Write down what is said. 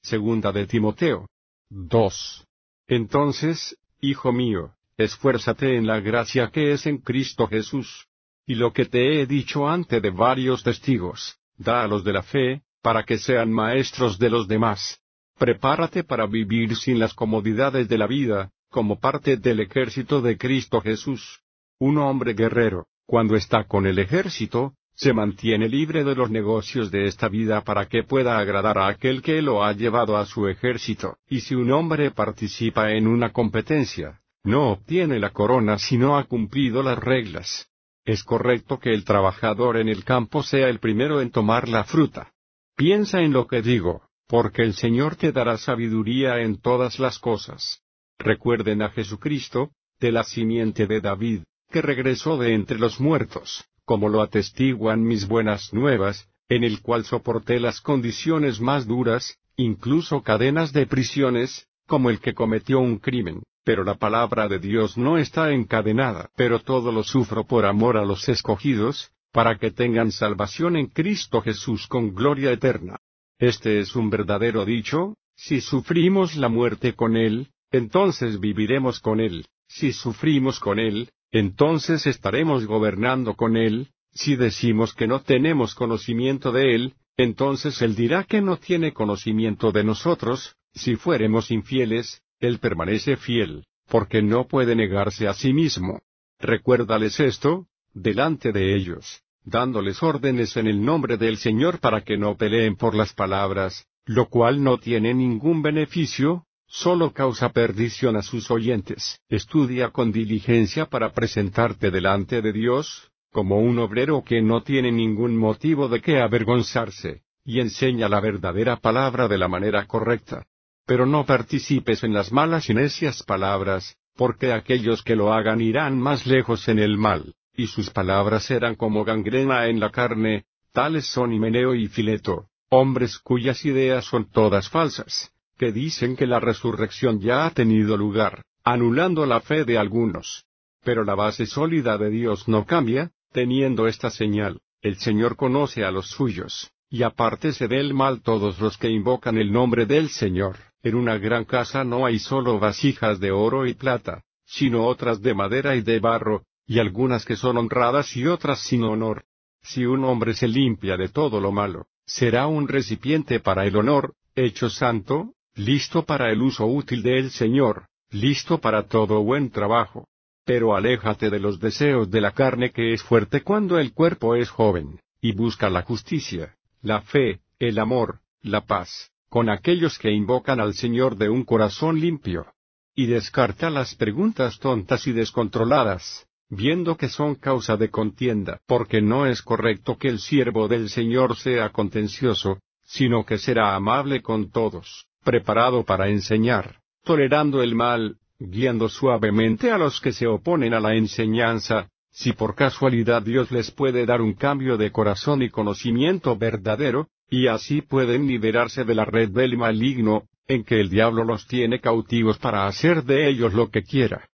Segunda de Timoteo 2. Entonces, hijo mío, esfuérzate en la gracia que es en Cristo Jesús. Y lo que te he dicho ante de varios testigos, da a los de la fe, para que sean maestros de los demás. Prepárate para vivir sin las comodidades de la vida, como parte del ejército de Cristo Jesús. Un hombre guerrero, cuando está con el ejército, se mantiene libre de los negocios de esta vida para que pueda agradar a aquel que lo ha llevado a su ejército. Y si un hombre participa en una competencia, no obtiene la corona si no ha cumplido las reglas. Es correcto que el trabajador en el campo sea el primero en tomar la fruta. Piensa en lo que digo, porque el Señor te dará sabiduría en todas las cosas. Recuerden a Jesucristo, de la simiente de David, que regresó de entre los muertos, como lo atestiguan mis buenas nuevas, en el cual soporté las condiciones más duras, incluso cadenas de prisiones, como el que cometió un crimen, pero la palabra de Dios no está encadenada. Pero todo lo sufro por amor a los escogidos, para que tengan salvación en Cristo Jesús con gloria eterna. Este es un verdadero dicho: si sufrimos la muerte con Él, entonces viviremos con Él; si sufrimos con Él, entonces estaremos gobernando con Él; si decimos que no tenemos conocimiento de Él, entonces Él dirá que no tiene conocimiento de nosotros; si fuéremos infieles, Él permanece fiel, porque no puede negarse a sí mismo. Recuérdales esto, delante de ellos, dándoles órdenes en el nombre del Señor para que no peleen por las palabras, lo cual no tiene ningún beneficio, solo causa perdición a sus oyentes. Estudia con diligencia para presentarte delante de Dios, como un obrero que no tiene ningún motivo de qué avergonzarse, y enseña la verdadera palabra de la manera correcta. Pero no participes en las malas y necias palabras, porque aquellos que lo hagan irán más lejos en el mal, y sus palabras serán como gangrena en la carne. Tales son Himeneo y Fileto, hombres cuyas ideas son todas falsas, que dicen que la resurrección ya ha tenido lugar, anulando la fe de algunos. Pero la base sólida de Dios no cambia, teniendo esta señal: el Señor conoce a los suyos, y apártese del mal todos los que invocan el nombre del Señor. En una gran casa no hay solo vasijas de oro y plata, sino otras de madera y de barro, y algunas que son honradas y otras sin honor. Si un hombre se limpia de todo lo malo, será un recipiente para el honor, hecho santo, listo para el uso útil del Señor, listo para todo buen trabajo. Pero aléjate de los deseos de la carne, que es fuerte cuando el cuerpo es joven, y busca la justicia, la fe, el amor, la paz, con aquellos que invocan al Señor de un corazón limpio. Y descarta las preguntas tontas y descontroladas, viendo que son causa de contienda, porque no es correcto que el siervo del Señor sea contencioso, sino que será amable con todos, preparado para enseñar, tolerando el mal, guiando suavemente a los que se oponen a la enseñanza, si por casualidad Dios les puede dar un cambio de corazón y conocimiento verdadero, y así pueden liberarse de la red del maligno, en que el diablo los tiene cautivos para hacer de ellos lo que quiera.